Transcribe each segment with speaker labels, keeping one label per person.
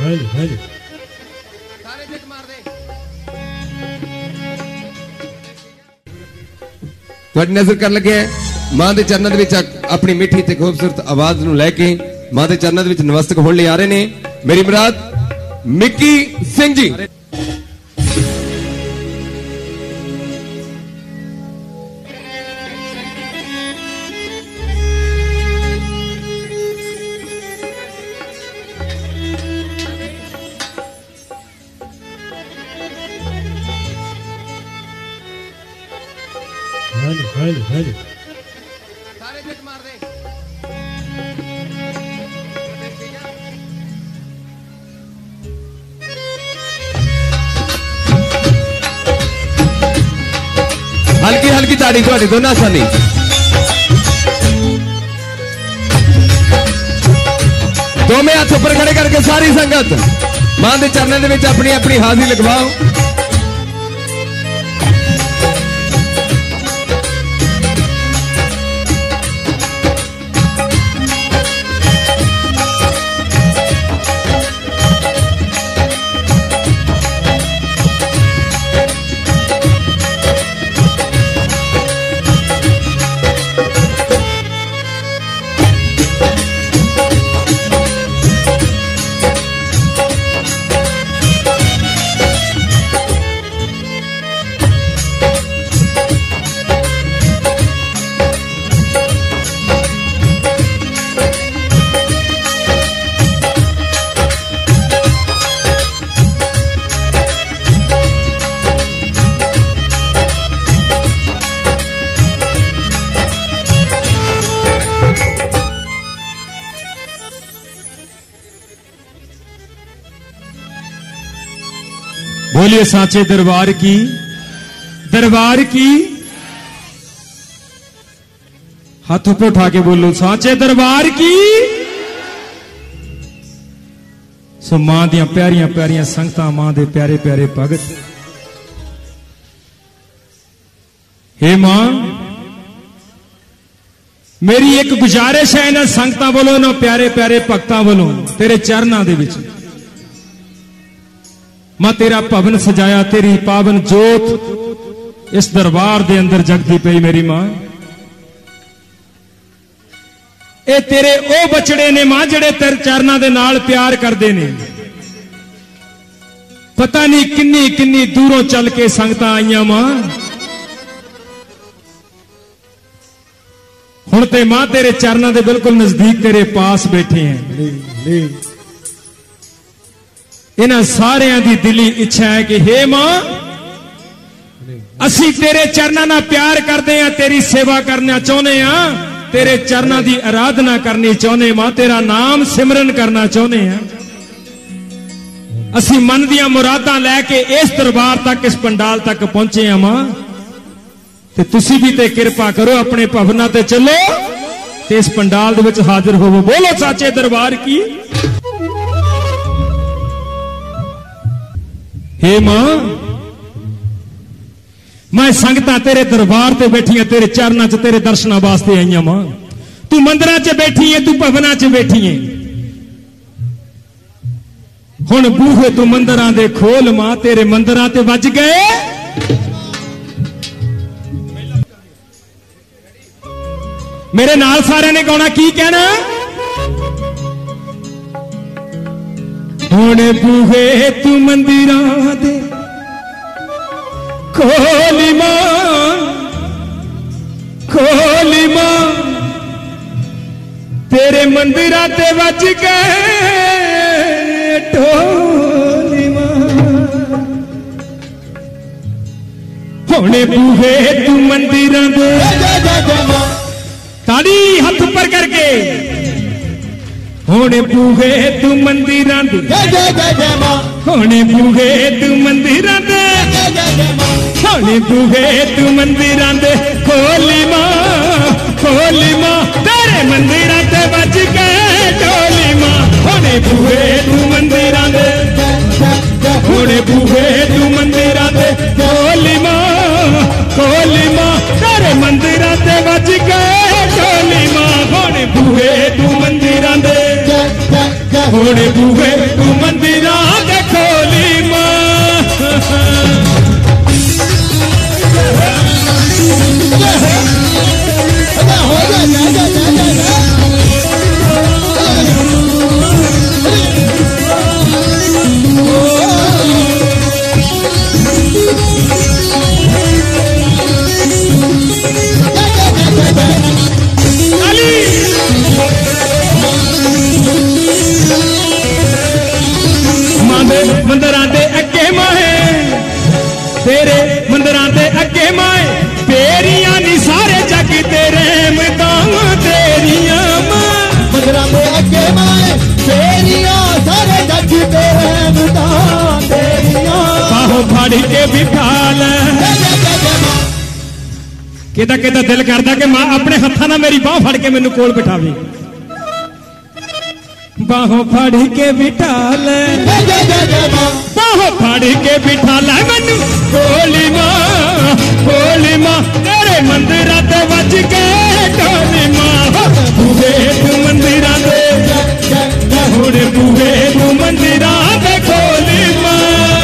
Speaker 1: ਤੁਹਾਡੀ ਨਜ਼ਰ ਕਰਨ ਲੱਗੇ ਮਾਂ ਦੇ ਚਰਨਾਂ ਦੇ ਵਿੱਚ ਆਪਣੀ ਮਿੱਠੀ ਤੇ ਖੂਬਸੂਰਤ ਆਵਾਜ਼ ਨੂੰ ਲੈ ਕੇ ਮਾਂ ਦੇ ਚਰਨਾਂ ਦੇ ਵਿੱਚ ਨਮਸਤਕ ਹੋਣ ਲਈ ਆ ਰਹੇ ਨੇ ਮੇਰੀ ਮੁਰਾਦ ਮਿੱਕੀ ਸਿੰਘ ਜੀ।
Speaker 2: सारे जग मार दे
Speaker 1: हल्की हल्की ताड़ी थोड़ी दोनों सानी दोवें हाथ ऊपर खड़े करके सारी संगत मां के चरणों के विच अपनी अपनी हाजिरी लगवाओ।
Speaker 3: बोलिए साचे दरबार की हाथ ऊपर उठा के बोलो साचे दरबार की। सो मां दियां प्यारियां प्यारियां संगतां मां दे प्यारे प्यारे भगत हे मां मेरी एक गुजारिश है इन्हां संगतां वालों इन्हां प्यारे प्यारे भगतां वालों तेरे चरनां दे विच मां तेरा भवन सजाया तेरी पावन जोत इस दरबार दे अंदर जगदी पई मेरी मां ए तेरे ओ बचड़े ने मां जेड़े तेरे चरनां दे नाल प्यार करदे ने पता नहीं किन्नी किन्नी दूरों चल के संगतां आईयां मां हुण ते मां तेरे चरनां दे बिल्कुल नजदीक तेरे पास बैठे हैं। इन्हां सारियां दी दिली इच्छा है कि हे मां असी तेरे चरनां नाल प्यार करदे हां तेरी सेवा करना चाहुंदे हां तेरे चरनां दी आराधना करनी चाहुंदे मां तेरा नाम सिमरन करना चाहुंदे हां असी मन दियां मुरादां लैके इस दरबार तक इस पंडाल तक पहुंचे हां मां ते तुसी भी ते किरपा करो अपने भवनां ते चलो ते इस पंडाल दे विच हाजिर होवो। बोलो साचे दरबार की। हे मां मैं संगतां तेरे दरबार ते बैठियां तेरे चरनां च तेरे दर्शनां वास्ते आईयां मां तू मंदिरां च बैठी है तू भवनां च बैठी है हुण बूहे तू मंदिरां दे खोल मां तेरे मंदिरां ते वज गए मेरे नाल सारियां ने गाना की कहना हुण बूहे तू मंदिरां दे खोली मां तेरे मंदिरां ते वज गए ढोली मां हुण बूहे तू मंदिरां दे ताड़ी हाथ ऊपर करके होने बूहे तू मंदिरां दे होने बूहे तू मंदिरां दे होने बूहे तू मंदिरां दे खोली मां तेरे मंदिरां ते बज गए ढोली मां होने बूहे तू मंदिरां दे होने बूहे तू मंदिरां दे खोली मां तेरे मंदिरां ते बज गए ढोली मां होने बूहे तू मंदिरां दे होने बूहे तू मंदिर बाहों फाड़ के बिठा ले किदा किदा दिल करदा कि मां अपने हत्थां नाल मेरी बाह फड़ के मैनू कोल बिठावे बाहों फाड़ के बिठा ले बाहों फाड़ के बिठा ले मैनू कोली मां तेरे मंदिरां ते वज के ढोली मां बूहे तू मंदिरां दे हुण बूहे तू मंदिरां दे खोली मां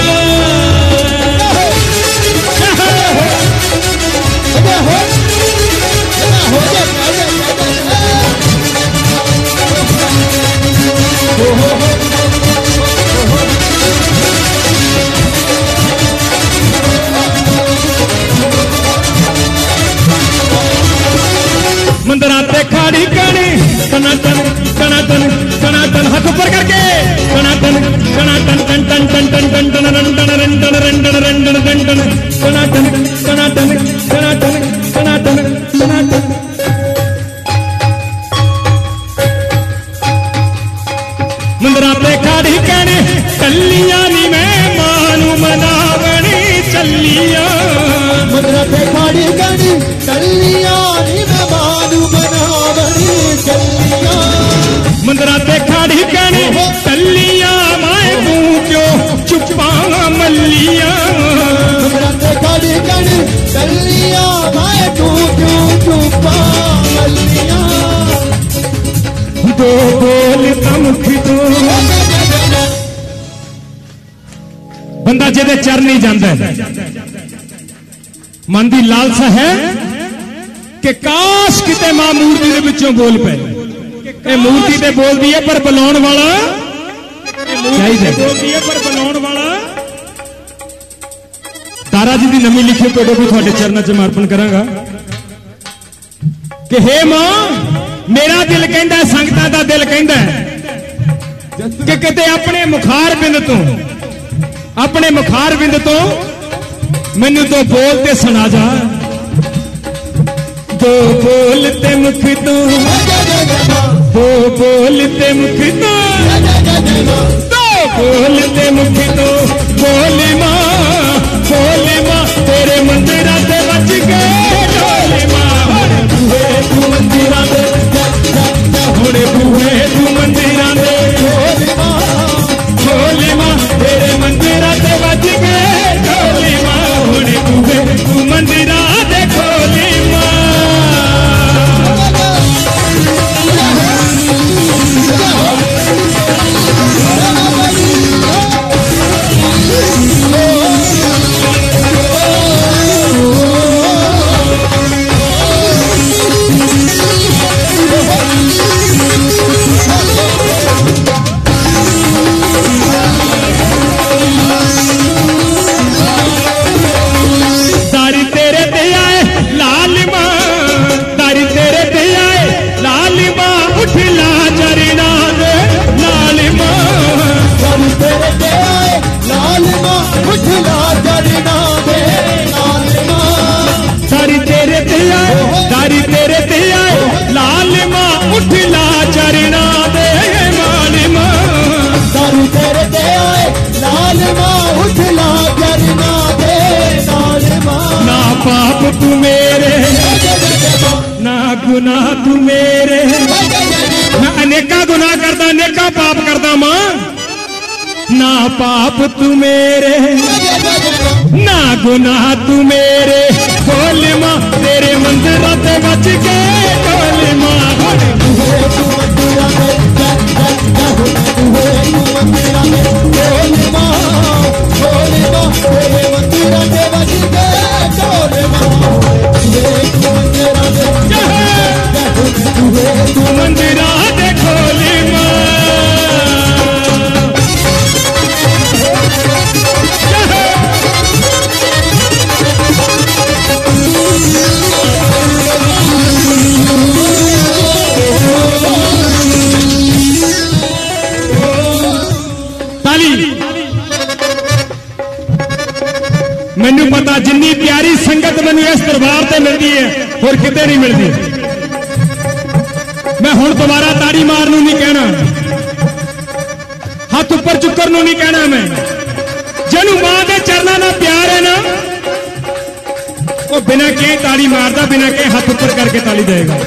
Speaker 3: मंदिरां ते खाड़ी कणी टनाटन टनाटन टनाटन हाथ ऊपर करके टनाटन टनाटन टन टन टन टन टन टन टन टन टन टन टन टन टनाटन टनाटन टनाटन टनाटन टनाटन मंदिरां ते खाड़ी कणी चलियां नी मैं मानू मनावणी चलियां
Speaker 2: मंदिरां ते खाड़ी कणी चलियां नी मैं मानू मनावणी चलियां
Speaker 3: मंदिरां ते खाड़ी कणी चलियां मैं तू क्यों चुप्पा मल्लियां
Speaker 2: मंदिरां ते खाड़ी कणी चलियां मैं तू क्यों चुप्पा मल्लियां
Speaker 3: दो बोल मुख तो बंदा जेदे चर नहीं जाता मन की लालसा है कि काश किते मां मूर्ति दे विचों बोल पे मूर्ति ते बोलदी है पर बुलाउण वाला चाहिए बोलदी है पर बुलाउण वाला तारा जी की नवी लिखी तो भी थोड़े चरणों च समर्पण करांगा कि हे मां मेरा दिल कहता है संगतां दा दिल कहता है कि किते अपने मुखार बिंद तो मैनू तो बोलते सुना जा दो बोलते मुख तो दो बोलते मुख तो दो बोलते मुख तो बोली मां तेरे मंदिरां ते बच गए ढोली मां बूहे तू मंदिरां दे हुणे बूहे तू मंदिरां दे ढोली मां तेरे मंदिरां ते बच गए ढोली मां हुणे बूहे तू मंदिरां दे खोली मां पाप तू मेरे ना गुनाह तू मेरे मैं अनेका गुनाह करता अनेका पाप करता मां ना पाप तू मेरे ना गुनाह तू मेरे खोल मां तेरे मंदिरां ते बच गए खोल मां तू मंदिरां ते खोली मां मैनू पता जिन्नी प्यारी संगत मैनू इस दरबार से मिलती है और किते नहीं मिलती। मैं हुण दोबारा ताड़ी मारनू नहीं कहना, हथ उपर चुकर नहीं कहना मैं, जिन्हों मां के चरणों का प्यार है ना, वो बिना के ताली मारदा, बिना के हाथ ऊपर करके ताली देगा।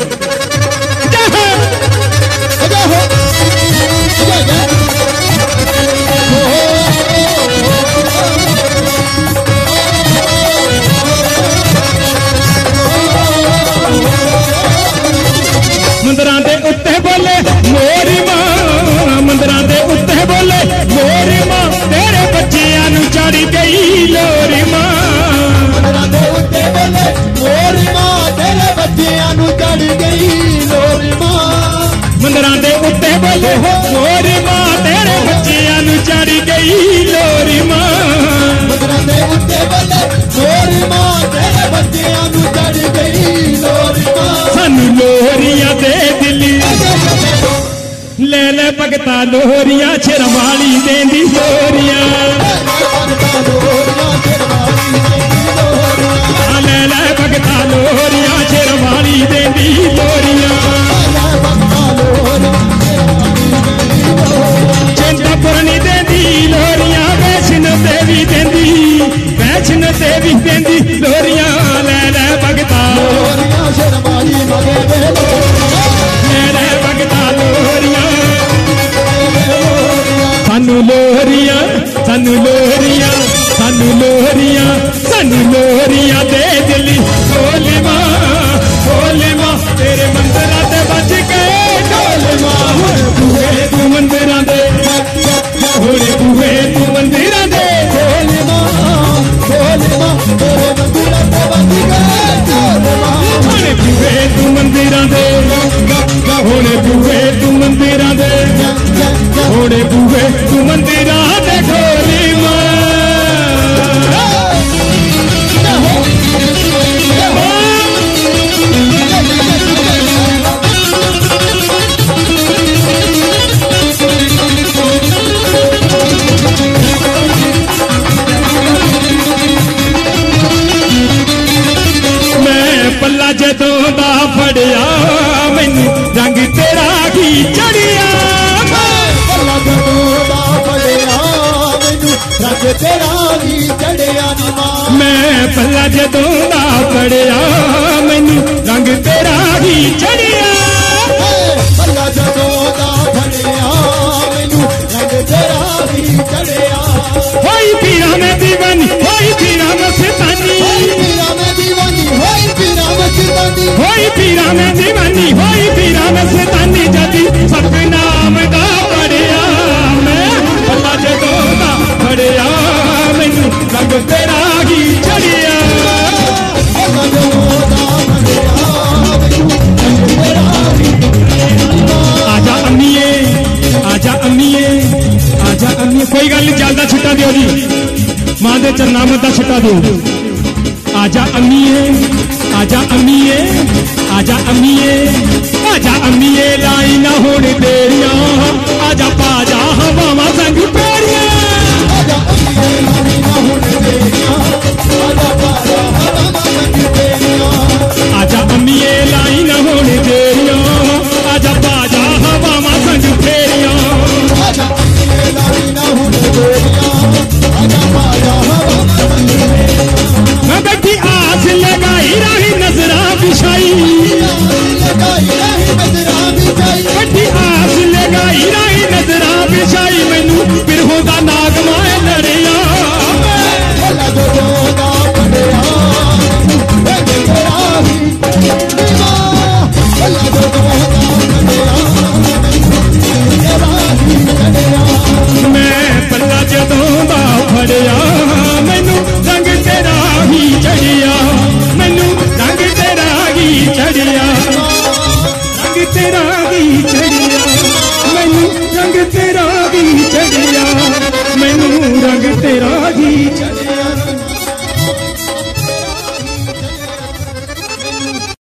Speaker 3: मंदिरां दे उत्ते बोले मोरी मां, मंदिरां दे उत्ते बोले मोरी मां, तेरे बच्चियां नूं चढ़ गई लोरी मां।
Speaker 2: मंदिरां दे उत्ते बोले मोरी मां, तेरे बच्चियां नूं चढ़ गई लोरी मां।
Speaker 3: मंदिरां दे उत्ते बोले मोरी मां, तेरे बच्चियां नूं चढ़ गई लोरी मां।
Speaker 2: मंदिरां दे उत्ते बोले मोरी मां, तेरे बच्चियां नूं चढ़ गई लोरी मां।
Speaker 3: सानू लोरियां दे दिली ले ले भगता लोरियां, छरवाली देंदी लोरियां, ले ले भगता लोरियां, छरवाली देंदी लोरियां। चिंतापुरनी देंदी लोरियां, वैष्णो देवी देंदी, वैष्णो देवी देंदी लोरियां, ले ले भगता ले भगता लोरियां। सानू लोरियां, सानू लोरियां, सानू लोरियां, सानू लोरियां दे दिली ढोली मां, ढोली मां, तेरे मंदिरां ते बज के ढोली मां। बूहे तू मंदिरां दे, होले बूहे तू मंदिरां दे
Speaker 2: ढोली मां, ढोली मां, तेरे मंदिरां ते बज के ढोली मां।
Speaker 3: होले बूहे तू मंदिरां दे, होले बूहे तू मंदिरां दे, होले बूहे तू मंदिरां दे ढोली मां। पल्ला जदों दा फड़िया, मैनू रंग तेरा ही चढ़िया।
Speaker 2: पल्ला जदों दा फड़िया, मैनू रंग तेरा ही चढ़िया नी मां।
Speaker 3: मैं पल्ला जदों दा फड़िया, मैनू रंग तेरा ही चढ़िया।
Speaker 2: पल्ला जदों दा फड़िया, मैनू रंग तेरा ही चढ़िया।
Speaker 3: होई पीरा में दीवानी, होई पीरा में सितानी,
Speaker 2: पीरा में दीवानी, होई पीरा में सितानी,
Speaker 3: होई पीरा में दीवानी, होई पीरा में सितानी। जदी सतनाम दा पड़िया, मैं पल्ला जदों दा फड़िया, मैनू रंग तेरा ही चढ़िया।
Speaker 2: पल्ला जदों दा फड़िया, मैनू रंग तेरा ही चढ़िया।
Speaker 3: आजा अम्मीए, आजा अम्मीए, आजा अम्मीए। कोई गल नहीं, चलदा छुट्टा दियो जी, मां दे चरनां मत छुट्टा दियो। आजा अम्मीए, आजा अम्मीए, आजा अम्मीए, आजा अम्मीए, लाई ना होण तेरियां, आजा पाजा हवावां संग